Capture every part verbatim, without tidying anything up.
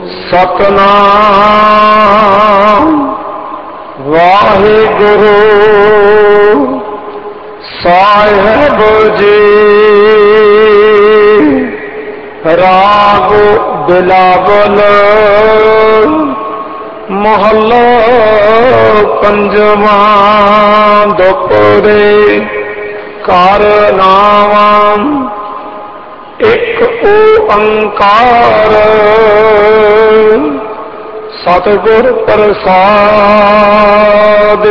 सतनाम वाहिगुरु साहिब जी। राग बिलावल महला पंजवा। दोपहरे कार नाम एक ओंकार सतगुर प्रसाद।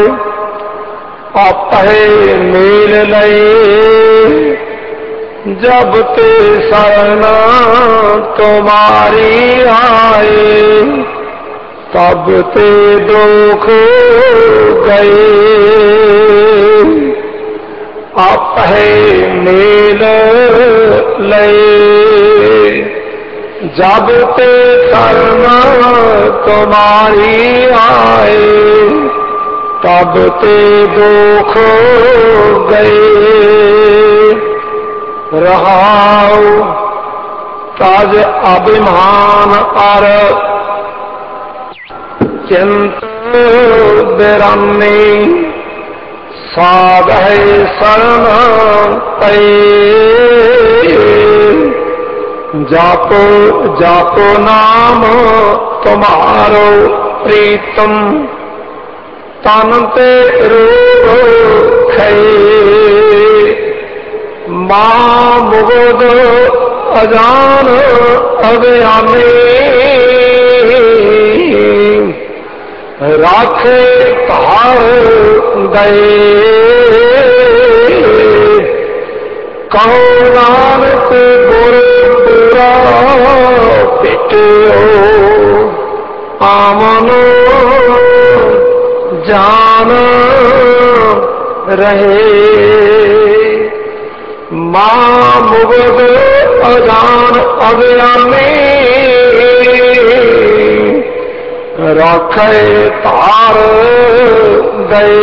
आपे मेल लए जब ते शरण तुम्हारी आए, तब ते दुख गए। आपे मेल लए जब ते शरण तुम्हारी आए, तब ते दुख गए। रहाओ ताज अभिमान अर चिंत बिरामी, साध शरण पे। जापो जापो नाम तुम्हारो प्रीतम, तन ते रोखे। मां मुगद अजान अज्ञानी, राखे तार गए। कहो नानक गुर पूरा पिटियो, आमन जान रहे। मां मुगद अजान अज्ञानी, राखे तार गए।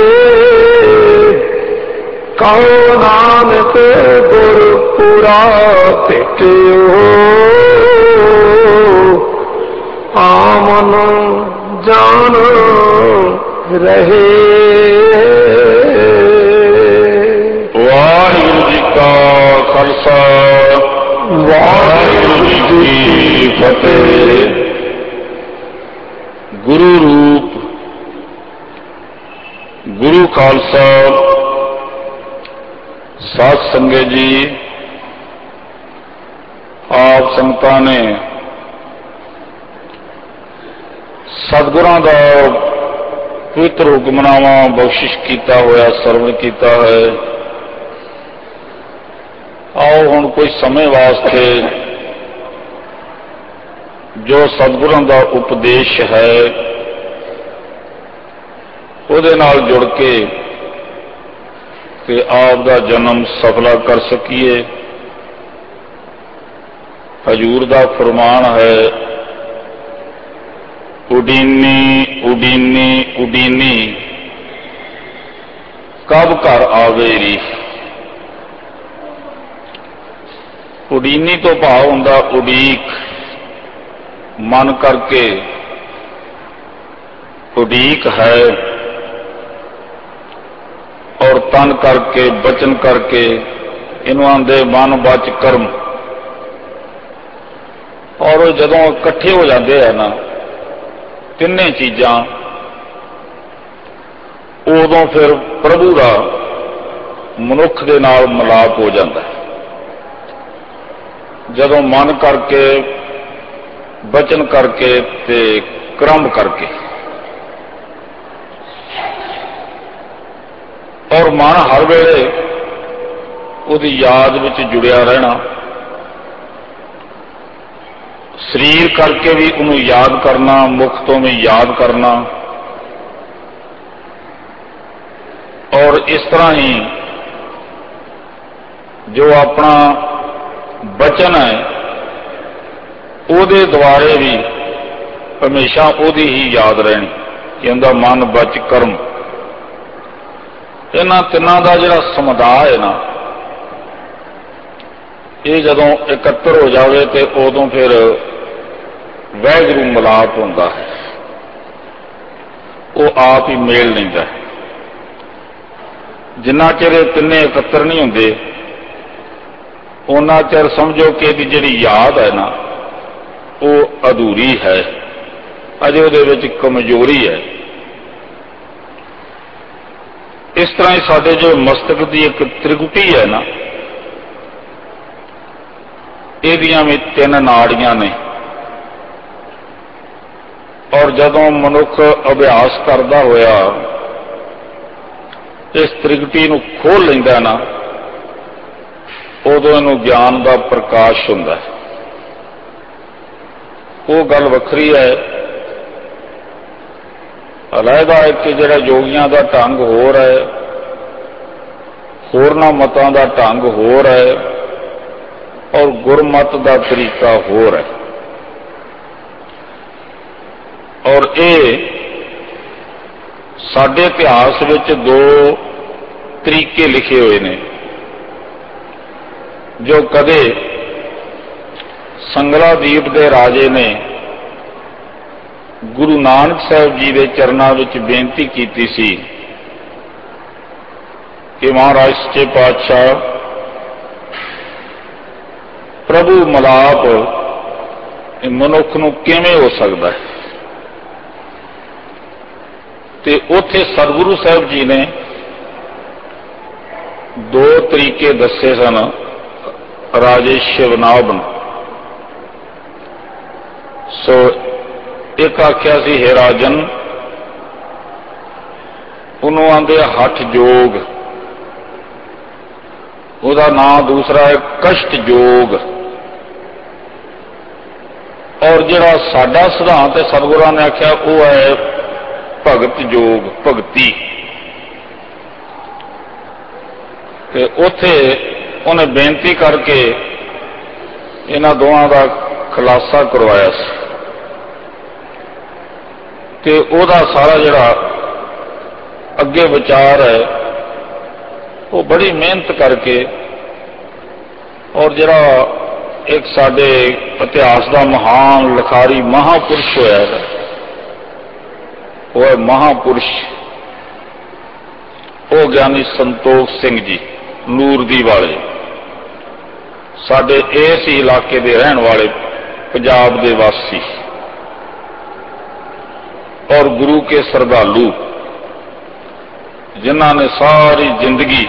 कहो नानक गुर पूरा पिटियो, आमन जान रहे। वाहिगुरू जी का खालसा, वाहिगुरू जी की फतेह। गुरु रूप गुरु खालसा साध संगत जी, आप संगतां ने सतगुरां दा पवित्र हुक्मनामा बख्शिश किया होया सरवण किया है। आओ हुण कोई समय वास्ते जो सतगुरां दा उपदेश है उहदे नाल जुड़ के कि आप दा जन्म सफला कर सकीए। हजूर दा फरमान है, उडीनी उडीनी उडीनी कब घर आवे री। उडीनी तो भाव हुंदा उडीक, मन करके उडीक है, और तन करके बचन करके इन्हों आंदे मन बच कर्म। और जदों इकट्ठे हो जाते हैं ना तिन्ने चीज़ां, उदों फिर प्रभु का मनुख दे नाल मिलाप हो जाता है। जदों मन करके बचन करके ते कर्म करके, और मन हर वेले उहदी याद विच जुड़िया रहना। शरीर करके भी उन्होंने याद करना, मुख तो भी याद करना। और इस तरह ही जो अपना बचन है उहदे द्वारे भी हमेशा उहदी ही याद रहनी। कहंदा मन बच कर्म। इन्हां तिन्हां दा जिहड़ा समुदाय है ना, ये जदों इकट्ठे हो जाए तो उदों फिर ਵਾਹਿਗੁਰੂ ਮਿਲਾਪ ਹੁੰਦਾ ਹੈ, ਉਹ ਆਪ ਹੀ ਮੇਲ ਲੈਂਦਾ ਹੈ। ਜਿੰਨਾ ਚਿਰ ਇਹ ਤਿੰਨੇ ਇਕੱਤਰ ਨਹੀਂ ਹੁੰਦੇ ਉਹਨਾਂ ਚਿਰ ਸਮਝੋ ਕਿ ਇਹਦੀ ਜਿਹੜੀ ਯਾਦ ਹੈ ਨਾ ਉਹ ਅਧੂਰੀ ਹੈ, ਅਜੇ ਉਹਦੇ ਵਿੱਚ ਕਮਜ਼ੋਰੀ ਹੈ। ਇਸ ਤਰ੍ਹਾਂ ਹੀ ਸਾਡੇ ਜੋ ਮਸਤਕ ਦੀ ਇੱਕ ਤ੍ਰਿਕੁਟੀ ਹੈ ਨਾ, ਇਹਦੀਆਂ ਵੀ ਤਿੰਨ ਨਾੜੀਆਂ ਨੇ, ਔਰ ਜਦੋਂ ਮਨੁੱਖ ਅਭਿਆਸ ਕਰਦਾ ਹੋਇਆ ਇਸ ਤ੍ਰਿਕੁਟੀ ਨੂੰ ਖੋਲ੍ਹ ਲੈਂਦਾ ਨਾ, ਉਦੋਂ ਇਹਨੂੰ ਗਿਆਨ ਦਾ ਪ੍ਰਕਾਸ਼ ਹੁੰਦਾ ਹੈ। ਉਹ ਗੱਲ ਵੱਖਰੀ ਹੈ। ਅਲੱਗਾ ਹੈ ਕਿ ਜਿਹੜਾ ਯੋਗੀਆਂ ਦਾ ਢੰਗ ਹੋਰ ਹੈ, ਹੋਰਨਾਂ ਮਤਾਂ ਦਾ ਢੰਗ ਹੋਰ ਹੈ, ਔਰ ਗੁਰਮਤ ਦਾ ਤਰੀਕਾ ਹੋਰ ਹੈ। ਔਰ ਇਹ ਸਾਡੇ ਇਤਿਹਾਸ ਵਿੱਚ ਦੋ ਤਰੀਕੇ ਲਿਖੇ ਹੋਏ ਨੇ ਜੋ ਕਦੇ ਸੰਗਲਾਦੀਪ ਦੇ ਰਾਜੇ ਨੇ ਗੁਰੂ ਨਾਨਕ ਸਾਹਿਬ ਜੀ ਦੇ ਚਰਨਾਂ ਵਿੱਚ ਬੇਨਤੀ ਕੀਤੀ ਸੀ ਕਿ ਮਹਾਰਾਜ ਸੱਚੇ ਪਾਤਸ਼ਾਹ, ਪ੍ਰਭੂ ਮਿਲਾਪ ਮਨੁੱਖ ਨੂੰ ਕਿਵੇਂ ਹੋ ਸਕਦਾ ਹੈ? ਤੇ ਉੱਥੇ ਸਤਿਗੁਰੂ ਸਾਹਿਬ ਜੀ ਨੇ ਦੋ ਤਰੀਕੇ ਦੱਸੇ ਸਨ ਰਾਜੇ ਸ਼ਿਵਨਾਭ ਨੂੰ। ਸੋ ਇੱਕ ਆਖਿਆ ਸੀ, ਹੇ ਰਾਜਨ, ਉਹਨੂੰ ਆਂਦੇ ਹੱਠ ਜੋਗ, ਉਹਦਾ ਨਾਂ ਦੂਸਰਾ ਹੈ ਕਸ਼ਟ ਜੋਗ। ਔਰ ਜਿਹੜਾ ਸਾਡਾ ਸਿਧਾਂਤ ਹੈ ਸਤਿਗੁਰਾਂ ਨੇ ਆਖਿਆ ਉਹ ਹੈ ਭਗਤ ਜੋਗ, ਭਗਤੀ। ਤੇ ਉੱਥੇ ਉਹਨੇ ਬੇਨਤੀ ਕਰਕੇ ਇਹਨਾਂ ਦੋਵਾਂ ਦਾ ਖੁਲਾਸਾ ਕਰਵਾਇਆ ਸੀ ਤੇ ਉਹਦਾ ਸਾਰਾ ਜਿਹੜਾ ਅੱਗੇ ਵਿਚਾਰ ਹੈ ਉਹ ਬੜੀ ਮਿਹਨਤ ਕਰਕੇ, ਔਰ ਜਿਹੜਾ ਇੱਕ ਸਾਡੇ ਇਤਿਹਾਸ ਦਾ ਮਹਾਨ ਲਿਖਾਰੀ ਮਹਾਂਪੁਰਸ਼ ਹੋਇਆ ਹੈ ਉਹ ਹੈ ਮਹਾਂਪੁਰਸ਼, ਉਹ ਗਿਆਨੀ ਸੰਤੋਖ ਸਿੰਘ ਜੀ ਨੂਰਦੀ ਵਾਲੇ, ਸਾਡੇ ਇਸ ਇਲਾਕੇ ਦੇ ਰਹਿਣ ਵਾਲੇ, ਪੰਜਾਬ ਦੇ ਵਾਸੀ ਔਰ ਗੁਰੂ ਕੇ ਸਰਧਾਲੂ, ਜਿਨ੍ਹਾਂ ਨੇ ਸਾਰੀ ਜ਼ਿੰਦਗੀ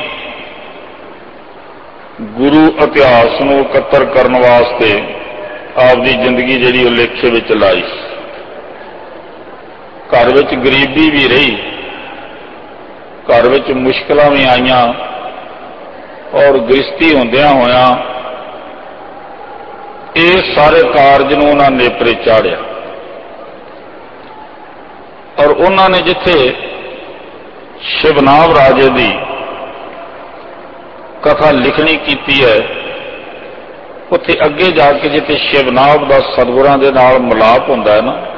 ਗੁਰੂ ਇਤਿਹਾਸ ਨੂੰ ਇਕੱਤਰ ਕਰਨ ਵਾਸਤੇ ਆਪਦੀ ਜ਼ਿੰਦਗੀ ਜਿਹੜੀ ਉਹ ਲੇਖੇ ਵਿੱਚ ਲਾਈ। ਘਰ ਵਿੱਚ ਗਰੀਬੀ ਵੀ ਰਹੀ, ਘਰ ਵਿੱਚ ਮੁਸ਼ਕਲਾਂ ਵੀ ਆਈਆਂ, ਔਰ ਗ੍ਰਸਤੀ ਹੁੰਦਿਆਂ ਹੋਇਆਂ ਇਹ ਸਾਰੇ ਕਾਰਜ ਨੂੰ ਉਹਨਾਂ ਨੇਪਰੇ ਚਾੜਿਆ। ਔਰ ਉਹਨਾਂ ਨੇ ਜਿੱਥੇ ਸ਼ਿਵਨਾਭ ਰਾਜੇ ਦੀ ਕਥਾ ਲਿਖਣੀ ਕੀਤੀ ਹੈ, ਉੱਥੇ ਅੱਗੇ ਜਾ ਕੇ ਜਿੱਥੇ ਸ਼ਿਵਨਾਭ ਦਾ ਸਤਿਗੁਰਾਂ ਦੇ ਨਾਲ ਮਿਲਾਪ ਹੁੰਦਾ ਹੈ ਨਾ,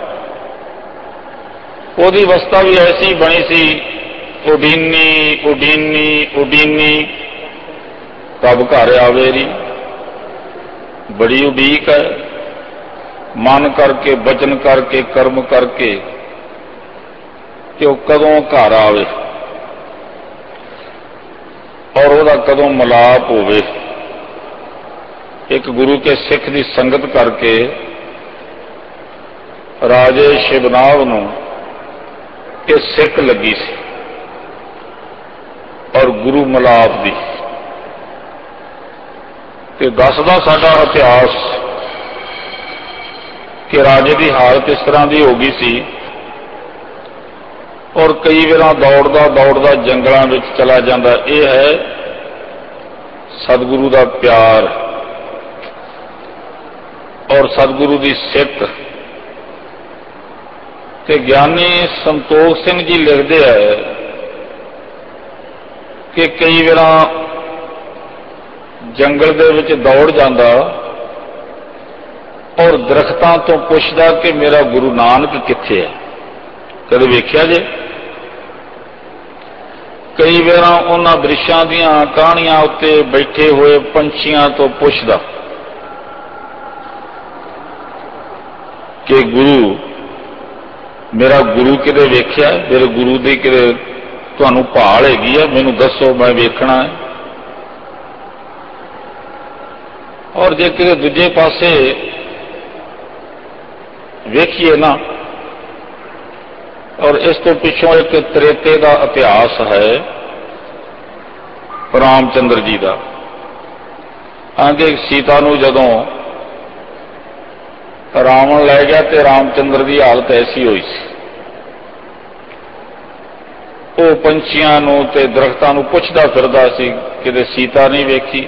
ਉਹਦੀ ਅਵਸਥਾ ਵੀ ਐਸੀ ਬਣੀ ਸੀ, ਉਡੀਨੀ ਉਡੀਨੀ ਉਡੀਨੀ ਤਬ ਘਰ ਆਵੇਰੀ, ਬੜੀ ਉਡੀਕ ਹੈ, ਮਨ ਕਰਕੇ, ਬਚਨ ਕਰਕੇ, ਕਰਮ ਕਰਕੇ ਕਿ ਉਹ ਕਦੋਂ ਘਰ ਆਵੇ ਔਰ ਉਹਦਾ ਕਦੋਂ ਮਿਲਾਪ ਹੋਵੇ। ਇੱਕ ਗੁਰੂ ਕੇ ਸਿੱਖ ਦੀ ਸੰਗਤ ਕਰਕੇ ਰਾਜੇ ਸ਼ਿਵਨਾਭ ਨੂੰ ਇਹ ਸਿੱਖ ਲੱਗੀ ਸੀ ਔਰ ਗੁਰੂ ਮਿਲਾਪ ਦੀ। ਤੇ ਦੱਸਦਾ ਸਾਡਾ ਇਤਿਹਾਸ ਕਿ ਰਾਜੇ ਦੀ ਹਾਲਤ ਇਸ ਤਰ੍ਹਾਂ ਦੀ ਹੋ ਗਈ ਸੀ ਔਰ ਕਈ ਵਾਰਾਂ ਦੌੜਦਾ ਦੌੜਦਾ ਜੰਗਲਾਂ ਵਿੱਚ ਚਲਾ ਜਾਂਦਾ। ਇਹ ਹੈ ਸਤਿਗੁਰੂ ਦਾ ਪਿਆਰ ਔਰ ਸਤਿਗੁਰੂ ਦੀ ਸਿੱਖ। ਤੇ ਗਿਆਨੀ ਸੰਤੋਖ ਸਿੰਘ ਜੀ ਲਿਖਦੇ ਹੈ ਕਿ ਕਈ ਵਾਰਾਂ ਜੰਗਲ ਦੇ ਵਿੱਚ ਦੌੜ ਜਾਂਦਾ ਔਰ ਦਰਖਤਾਂ ਤੋਂ ਪੁੱਛਦਾ ਕਿ ਮੇਰਾ ਗੁਰੂ ਨਾਨਕ ਕਿੱਥੇ ਹੈ। ਕਦੇ ਵੇਖਿਆ ਜੇ? ਕਈ ਵਾਰਾਂ ਉਹਨਾਂ ਦ੍ਰਿਸ਼ਾਂ ਦੀਆਂ ਟਾਹਣੀਆਂ ਉੱਤੇ ਬੈਠੇ ਹੋਏ ਪੰਛੀਆਂ ਤੋਂ ਪੁੱਛਦਾ कि गुरु मेरा गुरु किते वेख्या, मेरे गुरु की किते तुहानूं भाल हैगी है, मैनूं दसो, मैं वेखना है। और जे किते दूजे पासे वेखिए ना, और इस तो पिछों एक त्रेते का इतिहास है रामचंद्र जी का। आगे सीता नूं जदों रावण लै गया तो रामचंद्र की हालत ऐसी हुई सी, वो पंछियां नूं ते दरख्तां नूं पुछदा फिरदा सी, किते सीता नहीं वेखी,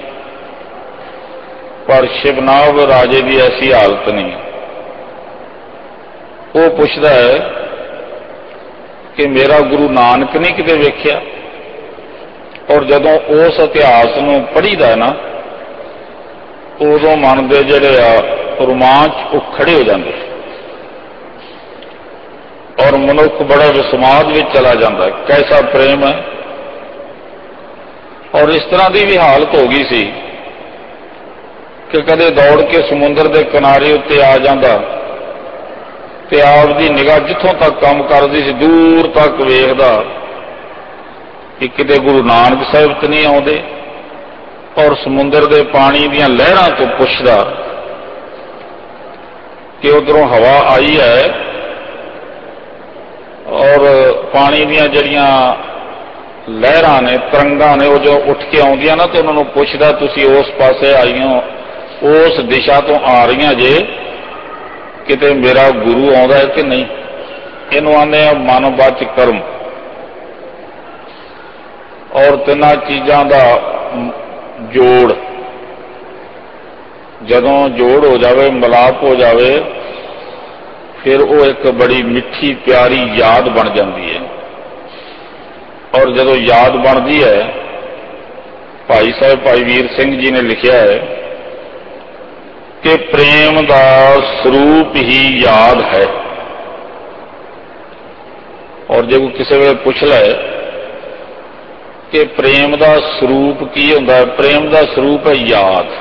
पर शिवनाभ राजे की ऐसी हालत नहीं। वो पुछदा है कि मेरा गुरु नानक नहीं किते वेख्या। और जदों उस इतिहास नूं पढ़ीदा ना, उदों मन दे जिहड़े आ रोमांच वो खड़े हो जाते और मनुख बड़ा विस्माद में चला जाता है, कैसा प्रेम है। और इस तरह की भी हालत हो गई सी कि कदे दौड़ के समुद्र के किनारे उत्ते आ जाता ते आपदी निगाह जिथों तक काम करदी सी दूर तक वेखदा कि किते गुरु नानक साहिब तो नहीं आउंदे, और समुद्र के पानी दीयां लहरां तो पुछदा कि उधरों हवा आई है और पानी दीयां जड़ियां लहरां ने, तरंगां ने, वो जो उठ के आउंदियां ना, तो उन्होंने पुछदा तुसीं उस पासे आई हो, उस दिशा तो आ रही जे, किते मेरा गुरु आउंदा है कि नहीं। इहनूं आने मनवाच कर्म। और तिन्हां चीज़ां दा जोड़ जदों जोड़ हो जावे, मिलाप हो जावे, फिर वो एक बड़ी मिठी प्यारी याद बन जाती है। और जदों याद बनती है, भाई साहब भाई वीर सिंह जी ने लिखा है कि प्रेम का स्वरूप ही याद है। और जो किसी वे पूछ ले कि प्रेम का स्वरूप की होंदा है, प्रेम का स्वरूप है याद।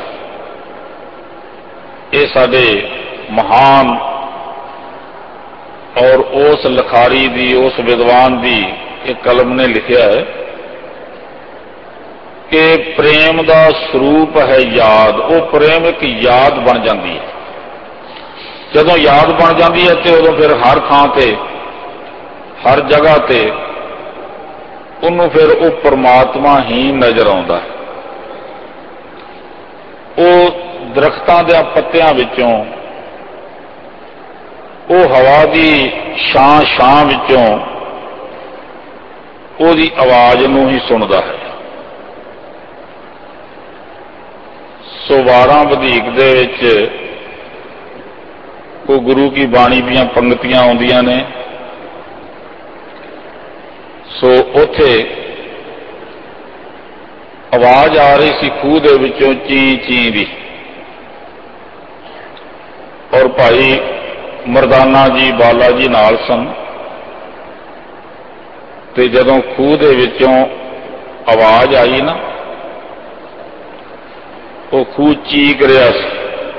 ये साडे महान और उस लिखारी दी, उस विद्वान दी एक कलम ने लिखा है कि प्रेम का स्वरूप है याद। वो प्रेम एक याद बन जाती है। जदों याद बन जाती है तो उदों फिर हर थां ते, हर जगह ते उन्होंने फिर वो परमात्मा ही नजर आता है। वो दरख्तां दे पत्तियां विचों, वो हवा की छां छां विचों उसदी आवाज नूं ही सुनदा है। सो वारां वधीक दे विच कोई गुरु की बाणी दीयां पंक्तियां आउंदियां ने। सो उथे आवाज आ रही सी खूह दे विचों ची ची दी, और भाई मरदाना जी बाला जी नाल सन। ते जदों खूह दे विचों आवाज आई ना, वो खूह चीक रहा सी।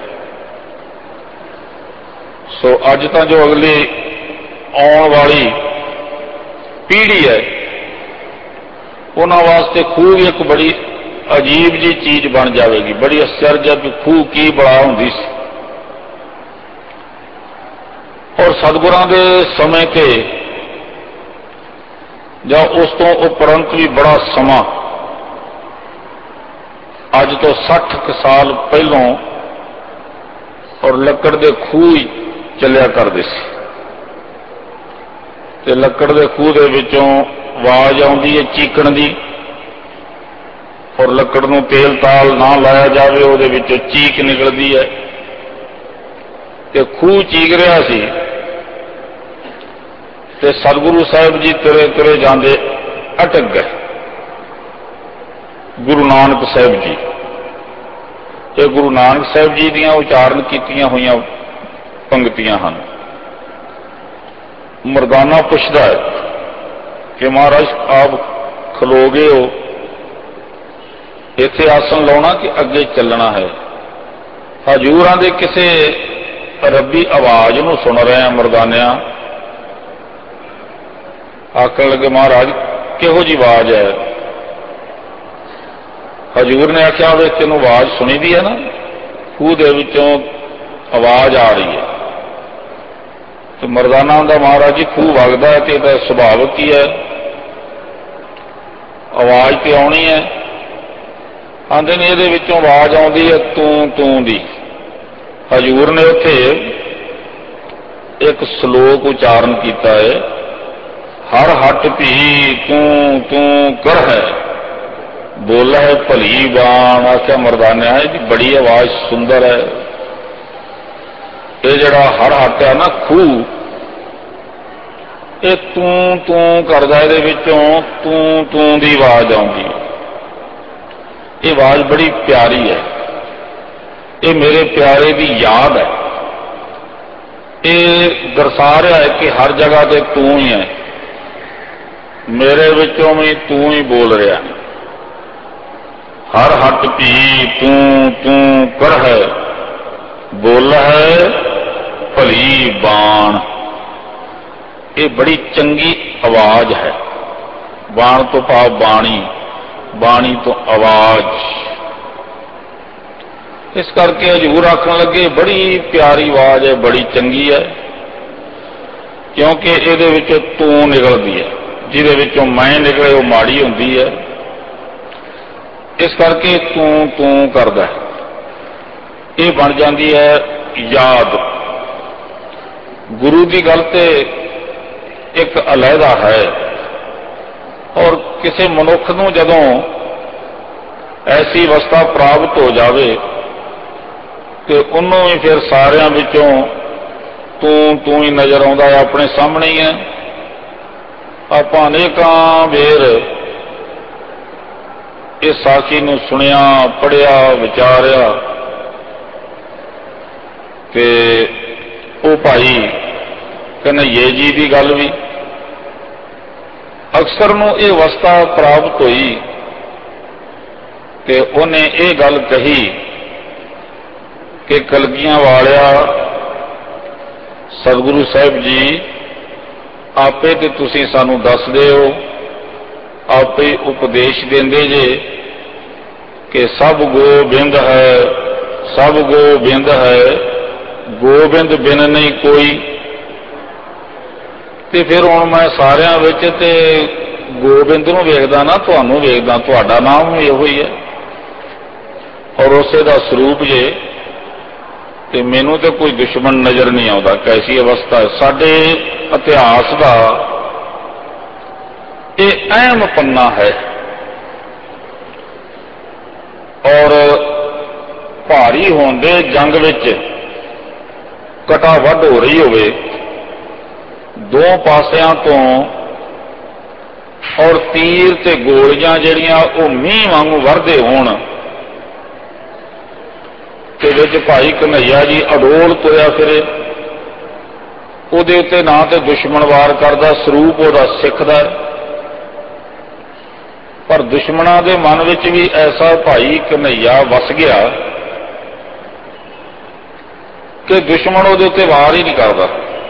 सो अज तां जो अगली आउण वाली पीढ़ी है, उन्हां वास्ते खूह भी एक बड़ी अजीब जी चीज बन जाएगी। बड़ी आश्चर्य कि खूह की बड़ा हुंदी सी। और सतगुरां दे समय ते जां उस तो उपरंत भी बड़ा समा, अज तो सठ क साल पहलों, और लकड़ दे खूह ही चलिया करदे सी। ते लकड़ दे खूह दे विचों आवाज आउंदी है चीकण दी, और लकड़ नूं तेल ताल ना लाया जावे उहदे विचों चीक निकलदी है। ते खूह चीक रहा सी ते सतगुरु साहिब जी तुरे तुरे जांदे अटक गए। गुरु नानक साहिब जी, ये गुरु नानक साहिब जी दियां उचारण कीतियां होईयां पंक्तियां हन। मरदाना पुछदा है कि महाराज आप खलोगे हो, इत्थे आसन लाउणा कि अगे चलना है। हजूरां दे किसे रब्बी आवाज नूं सुन रहे हैं मरदानिया। आखण लगे महाराज किहो जी आवाज है? हजूर ने आख्या वे तेनों आवाज सुनी दी है ना, खूह दे विचों आवाज आ रही है। तो मरदाना आंदा महाराज जी खूह वगदा है तो यह सुभाविक ही है, आवाज तो आनी है। आंदे ने इहदे विचों आवाज आउंदी है तू तू दी। हजूर ने उत्थे एक श्लोक उच्चारण किया है, हर हट भी तू तू कर है, बोला है भली बाण। आख्या मरदाने है जी बड़ी आवाज सुंदर है। ये जड़ा हर हट है ना खूह, ये तू तू करदा, इहदे विचों तू तू दी आवाज आउंदी। ये आवाज बड़ी प्यारी है, ये मेरे प्यारे की याद है। ये दर्शा रहा है कि हर जगह ते तू ही है, मेरे विचों भी तू ही बोल रहा है। हर हट भी तू तू कर है, बोल है भली बाण। ये बड़ी चंगी आवाज है। बाण तो भाव बाणी, बाणी तो आवाज। इस करके हजूर आखन लगे बड़ी प्यारी आवाज है, बड़ी चंगी है, क्योंकि ये विचों तू निकलती है, जिहदे विचों मैं निकले वो माड़ी होंदी है। इस करके तू तू करदा है, ये बन जाती है याद। गुरु की गल ते एक अलहदा है, और किसी मनुख नूं जदों ऐसी अवस्था प्राप्त हो जाए तो उन्होंने ही फिर सारिਆਂ विचों तू तू ही नजर आउंदा है, अपने सामने ही है। आपां अनेकां वेर इस साखी नूं सुनिया, पढ़िया, विचारिया ते वो भाई कन्हैये जी की गल भी अक्सर नूं ये अवस्था प्राप्त हुई कि उन्हें ये गल कही कि कलगियां वालिया सतगुरु साहिब जी आपे ते तुसीं सानू दसदे हो, आपे उपदेश देंदे जे कि सब गोबिंद है, सब गोबिंद है, गोबिंद बिन नहीं कोई। ते फिर हुण मैं सारियां विच ते गोबिंद नूं वेखदा ना, तुहानूं वेखदा, तुहाडा नाम भी इहो ही है और उसे दा स्वरूप जे, ते मैनू तो कोई दुश्मन नजर नहीं आता। कैसी अवस्था है साडे इतिहास का, ये अहम पन्ना है। और भारी होंदे जंग विच कटा वध हो रही होवे दो पासियां तो, और तीर ते गोलियां जिहड़ियां वो मींह वांगू वरदे होण, ते विच भाई कन्हैया जी अडोल तुरिया फिरे। उहदे उत्ते ना तो दुश्मन वार करदा, स्वरूप उहदा सिख दा, पर दुश्मनां दे मन विच भी ऐसा भाई कन्हैया वस गया कि दुश्मन उहदे उत्ते वार ही नहीं करदा।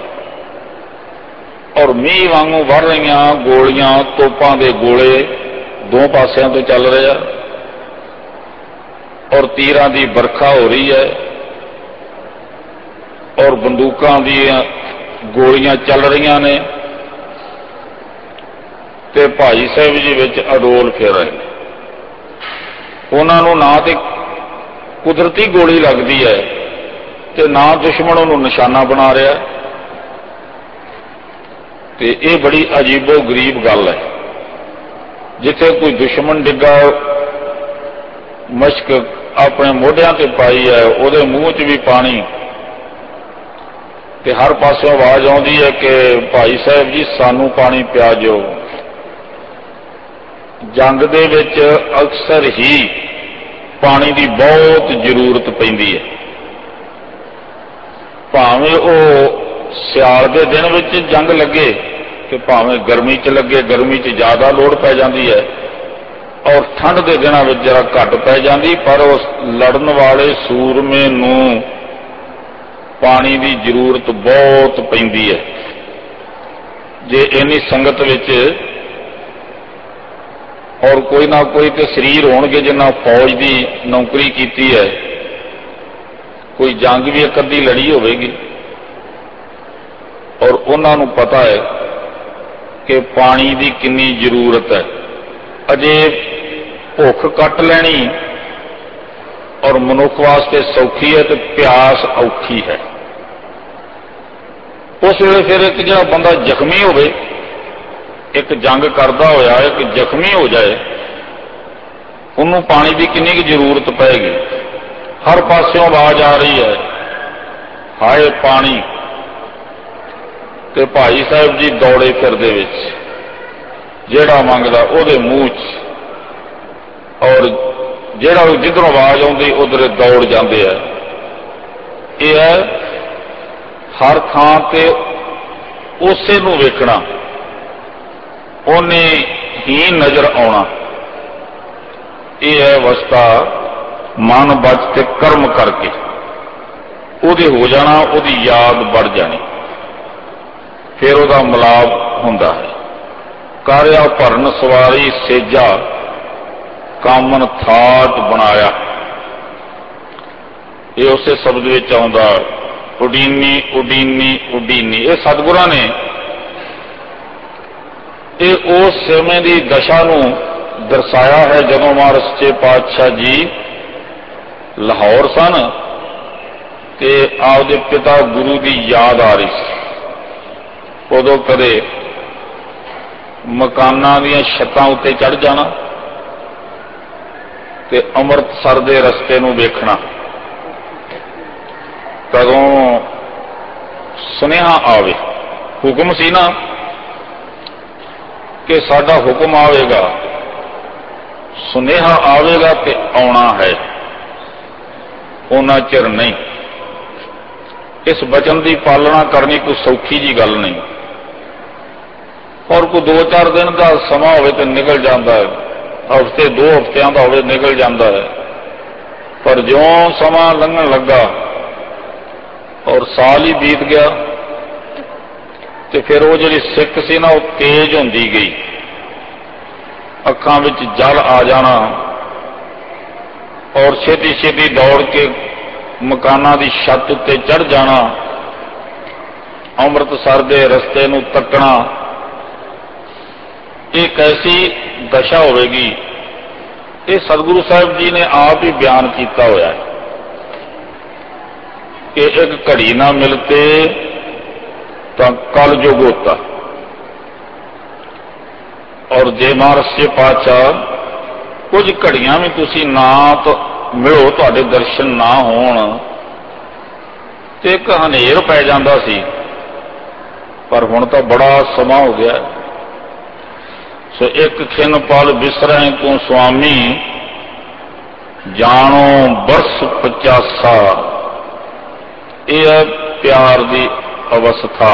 और मींह वांगू वर रहीआं गोलियां, तोपां दे गोले दो पासियां तो चल रहे हैं, और तीरां दी बरखा हो रही है, और बंदूकां दी गोलियां चल रही ने, ते भाई साहब जी विच अडोल फिर रहे। उन्हां नूं ना ते कुदरती गोली लगती है ते ना दुश्मन उन्होंने निशाना बना रहा। ते ये बड़ी अजीबो गरीब गल है, जिथे कोई दुश्मन डिग्गा मश्क अपने मोढियां ते पाई है, उहदे मूँह च भी पानी, ते हर पासों आवाज आउंदी है कि भाई साहब जी सानू पानी पिया जो। जंग दे विच अक्सर ही पानी की बहुत जरूरत पैंदी है, भावें वो सियाल के दिन विच जंग लगे कि भावें गर्मी च लगे, गर्मी च ज्यादा लोड़ पै जाती है और ठंड के दिनों में जरा घट पै जाती, पर उस लड़न वाले सूरमे नूं पानी की जरूरत बहुत पैंदी है। जे इन्नी संगत विच और कोई ना कोई तो शरीर होणगे जिन्हां फौज की नौकरी की है, कोई जंग भी एक अद्धी लड़ी होगी और उन्होंने पता है कि पानी की कितनी जरूरत है। अजे भुख कट लैनी और मनुख वास्ते सौखी है तो प्यास औखी है। उस वेले फिर एक जो बंदा जख्मी होवे, एक जंग करता होया एक जख्मी हो जाए, उन्होंने पानी की कितनी की जरूरत पैगी। हर पासों आवाज आ रही है, हाय पानी। ते भाई साहब जी दौड़े फिरदे विच, जेड़ा मंगदा उहदे मूँह च, और जेड़ा जिधरों आवाज आउंदी उधर दौड़ जाते हैं। यह है हर थां ते उसे नूं वेखना, उन्हें ही नजर आना। यह है अवस्था मन बच के कर्म करके उहदे हो जाना, उहदी याद बढ़ जानी, फिर उहदा मिलाप हुंदा है। कार्या भरन सवारी सेजा, कामन थाट बनाया। ये उसे शब्द विच आउंदा, उडीनी उडीनी उडीनी। ये सतगुरां ने ये उस समय की दशा नूं दर्शाया है जदों महाराज सच्चे पातशाह जी लाहौर सन ते आपदे पिता गुरु की याद आ रही सी। उदों कदे मकानां दीयां छत्तां उत्ते चढ़ जाना ते अमृतसर दे रस्ते नूं वेखना। कदों सुनेहा आवे, हुक्म सी ना कि साडा हुक्म आवेगा, सुनेहा आवेगा ते आउणा है, उन्ना चिर नहीं। इस वचन की पालना करनी कोई सौखी जी गल नहीं। और कोई दो चार दिन का समा होवे तो निकल जाता है, हफ्ते दो हफ्तियां का होवे निकल जाता है, पर ज्यों समा लंघन लगा और साल ही बीत गया तो फिर वो जी सिक सी ना वो तेज होंदी गई, अखां विच जल आ जाना और छेती छेती दौड़ के मकाना की छत उत्ते चढ़ जाना, अमृतसर के रस्ते नूं तकना। एक ऐसी दशा होगी, ये सतगुरु साहब जी ने आप ही बयान किया होया है कि एक घड़ी ना मिलते तो कल युग होता, और जे महाराज सच्चे पातशाह कुछ घड़ियां भी तुसी ना तो मिलो, तुहाडे दर्शन ना होण तो एक हनेर पै जांदा सी। पर हुण तो बड़ा समा हो गया। सो एक खिन पल बिसरै तू स्वामी, जानो बरस पचासा। यह प्यार की अवस्था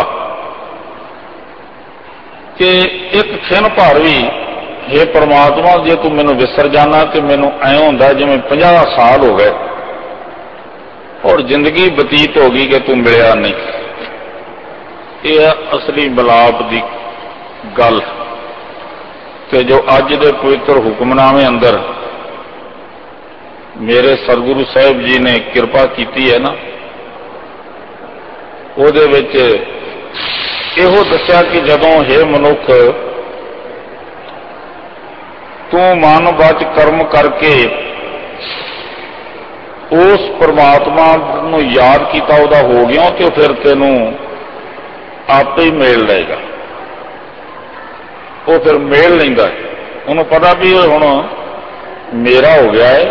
कि एक क्षण भर भी हे परमात्मा जे तू मैनू विसर जाना तो मैनू ऐ होंदा जिवें पचास साल हो गए और जिंदगी बतीत हो गई कि तू मिलिया नहीं। यह असली मिलाप की गल कि जो अज दे पवित्र हुक्मनामे अंदर मेरे सतगुरु साहब जी ने कृपा की है ना, ਉਹਦੇ ਵਿੱਚ ਇਹੋ ਦੱਸਿਆ कि जदों हे मनुख तू मन बच कर्म करके उस परमात्मा नूं याद किया ਉਹਦਾ हो गया तो फिर तेनों आपे ही मेल लेगा। वो फिर मेल लेंदा है, उन्होंने पता भी हुण मेरा हो गया है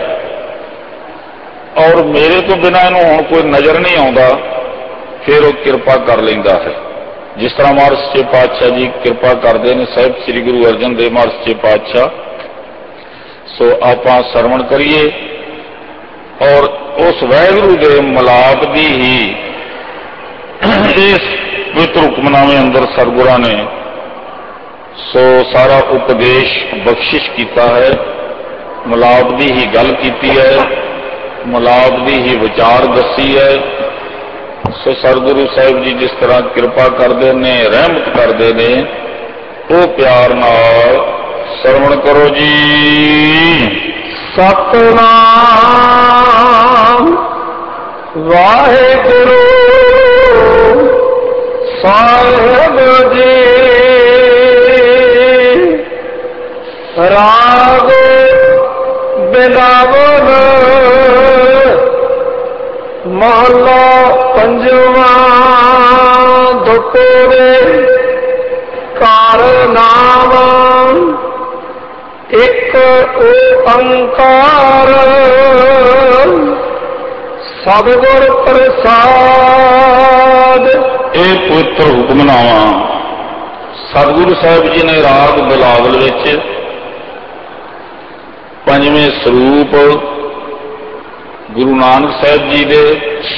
और मेरे तो बिना इनू हुण कोई नज़र नहीं आता, फिर वो कृपा कर लेंदा है। जिस तरह महाराज सच्चे पातशाह जी कृपा करते हैं साहिब श्री गुरु अर्जन देव महाराज सच्चे पातशाह। सो आप सरवण करिए और उस वाहिगुरू के मिलाप की ही इस पवित्र हुक्मनामे अंदर सतगुरां ने सो सारा उपदेश बख्शिश किया है। मिलाप की ही गल की है, मिलाप की ही विचार दसी है। ਸੋ ਸਤਿਗੁਰੂ ਸਾਹਿਬ ਜੀ ਜਿਸ ਤਰ੍ਹਾਂ ਕਿਰਪਾ ਕਰਦੇ ਨੇ, ਰਹਿਮਤ ਕਰਦੇ ਨੇ, ਉਹ ਪਿਆਰ ਨਾਲ ਸਰਵਣ ਕਰੋ ਜੀ। ਸਤਨਾਮ ਵਾਹਿਗੁਰੂ ਸਾਹਿਬ ਜੀ। ਰਾਗ ਬਿਲਾਵਲ ਮਹਲਾ ਪੰਜਵਾਂ। ਦੁਟੋਰੇ ਕਾਰ ਨਾਮ ਇੱਕ ਓੰਕਾਰ ਸਤਿਗੁਰ ਪ੍ਰਸਾਦ। ਇਹ ਪਵਿੱਤਰ ਹੁਕਮਨਾਮਾ ਸਤਿਗੁਰੂ ਸਾਹਿਬ ਜੀ ਨੇ ਰਾਗ ਬਿਲਾਵਲ ਵਿੱਚ ਪੰਜਵੇਂ ਸਰੂਪ ਗੁਰੂ ਨਾਨਕ ਸਾਹਿਬ ਜੀ ਦੇ,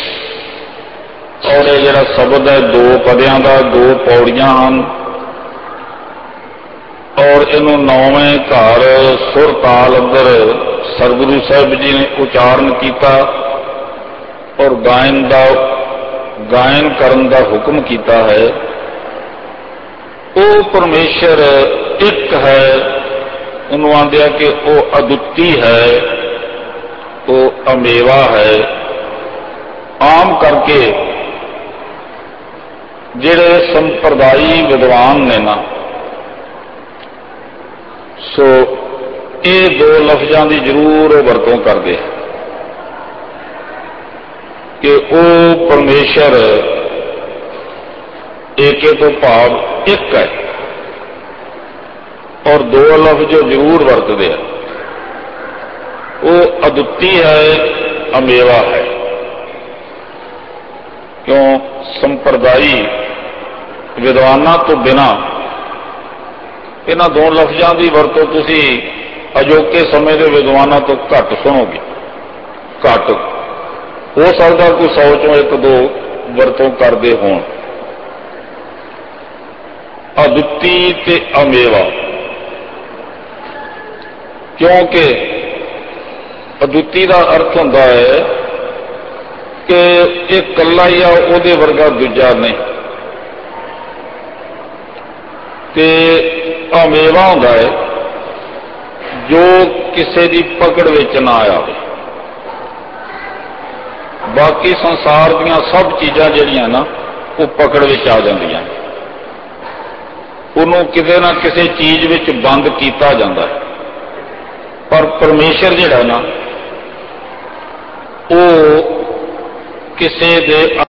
ਔਰ ਇਹ ਜਿਹੜਾ ਸ਼ਬਦ ਹੈ ਦੋ ਪਦਿਆਂ ਦਾ, ਦੋ ਪੌੜੀਆਂ ਹਨ, ਔਰ ਇਹਨੂੰ ਨੌਵੇਂ ਘਰ ਸੁਰ ਤਾਲ ਅੰਦਰ ਸਤਿਗੁਰੂ ਸਾਹਿਬ ਜੀ ਨੇ ਉਚਾਰਨ ਕੀਤਾ ਔਰ ਗਾਇਨ ਦਾ ਗਾਇਨ ਕਰਨ ਦਾ ਹੁਕਮ ਕੀਤਾ ਹੈ। ਉਹ ਪਰਮੇਸ਼ਰ ਇੱਕ ਹੈ, ਉਹਨੂੰ ਆਂਦੇ ਆ ਕਿ ਉਹ ਅਦੁੱਤੀ ਹੈ, ਉਹ ਅਮੇਵਾ ਹੈ। ਆਮ ਕਰਕੇ ਜਿਹੜੇ ਸੰਪਰਦਾਈ ਵਿਦਵਾਨ ਨੇ ਨਾ, ਸੋ ਇਹ ਦੋ ਲਫ਼ਜ਼ਾਂ ਦੀ ਜ਼ਰੂਰ ਵਰਤੋਂ ਕਰਦੇ ਹੈ ਕਿ ਉਹ ਪਰਮੇਸ਼ਰ ਏਕੇ ਤੋਂ ਭਾਵ ਇੱਕ ਹੈ, ਔਰ ਦੋ ਲਫ਼ਜ਼ ਜੋ ਜ਼ਰੂਰ ਵਰਤਦੇ ਆ, ਉਹ ਅਦੁੱਤੀ ਹੈ, ਅਮੇਵਾ ਹੈ। ਕਿਉਂ? ਸੰਪਰਦਾਈ ਵਿਦਵਾਨਾਂ ਤੋਂ ਬਿਨਾਂ ਇਹਨਾਂ ਦੋ ਲਫ਼ਜ਼ਾਂ ਦੀ ਵਰਤੋਂ ਤੁਸੀਂ ਅਜੋਕੇ ਸਮੇਂ ਦੇ ਵਿਦਵਾਨਾਂ ਤੋਂ ਘੱਟ ਸੁਣੋਗੇ। ਘੱਟ ਹੋ ਸਕਦਾ ਕੋਈ ਸੌ ਚੋਂ ਇੱਕ ਦੋ ਵਰਤੋਂ ਕਰਦੇ ਹੋਣ। ਅਦੁੱਤੀ ਤੇ ਅਮੇਵਾ, ਕਿਉਂਕਿ ਅਦੁੱਤੀ ਦਾ ਅਰਥ ਹੁੰਦਾ ਹੈ ਕਿ ਇਹ ਇਕੱਲਾ ਹੀ ਆ, ਉਹਦੇ ਵਰਗਾ ਦੂਜਾ ਨਹੀਂ। ਤੇ ਅਮੇਵਾ ਹੁੰਦਾ ਹੈ ਜੋ ਕਿਸੇ ਦੀ ਪਕੜ ਵਿੱਚ ਨਾ ਆਵੇ। ਬਾਕੀ ਸੰਸਾਰ ਦੀਆਂ ਸਭ ਚੀਜ਼ਾਂ ਜਿਹੜੀਆਂ ਨਾ ਉਹ ਪਕੜ ਵਿੱਚ ਆ ਜਾਂਦੀਆਂ, ਉਹਨੂੰ ਕਿਤੇ ਨਾ ਕਿਸੇ ਚੀਜ਼ ਵਿੱਚ ਬੰਦ ਕੀਤਾ ਜਾਂਦਾ ਹੈ। ਪਰ ਪਰਮੇਸ਼ਰ ਜਿਹੜਾ ਨਾ ਉਹ ਕਿਸੇ ਦੇ